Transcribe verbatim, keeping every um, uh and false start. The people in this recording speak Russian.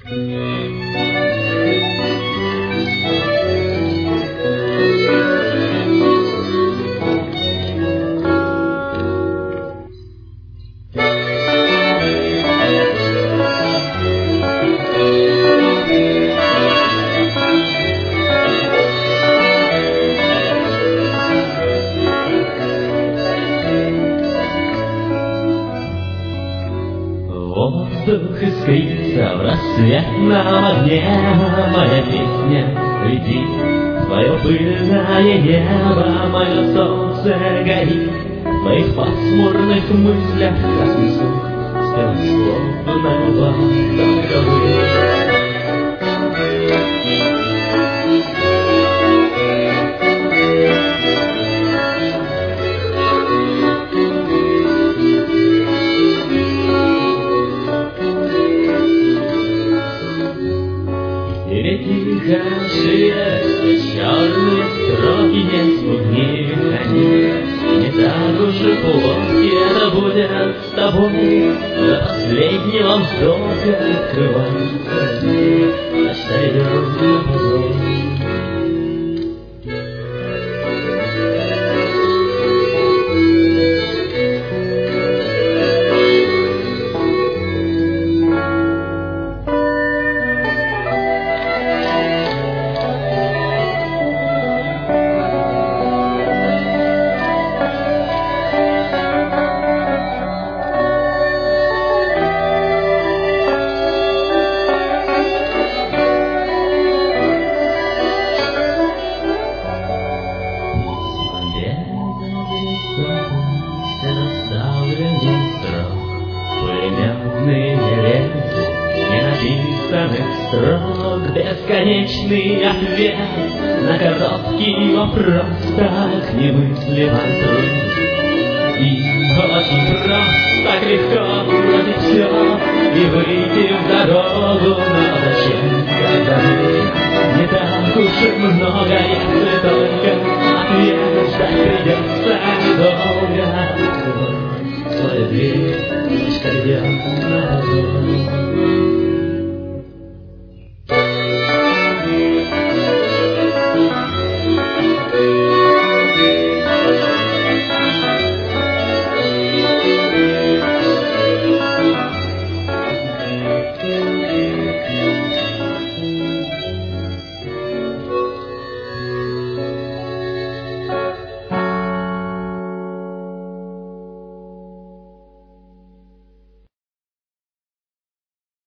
Воздух искрится в рассветном огне, моя песня летит, твое пыльное небо, мое солнце горит, в моих пасмурных мыслях, как несут, стель словно глаз, только вы. Тихошие, черные строки не спугни они. Не так уж и плохи это будет с тобой. До последнего вздоха открываются дни, остаем на позор. Строк, бесконечный ответ на короткий вопрос, так немыслимо трудно. И очень просто, так легко бросить все и выйти в дорогу, но зачем, когда не так уж и много, если только ответ ждать придется недолго. Твою дверь, ночка идет на позор.